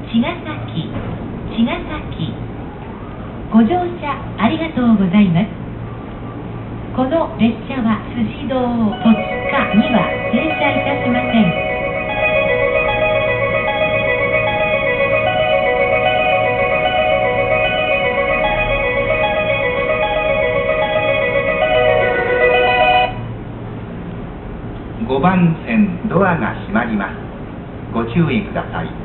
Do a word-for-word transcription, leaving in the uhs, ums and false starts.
茅ヶ崎、茅ヶ崎。ご乗車ありがとうございます。この列車は辻堂、戸塚には停車いたしません。 ごばん線ドアが閉まります。ご注意ください。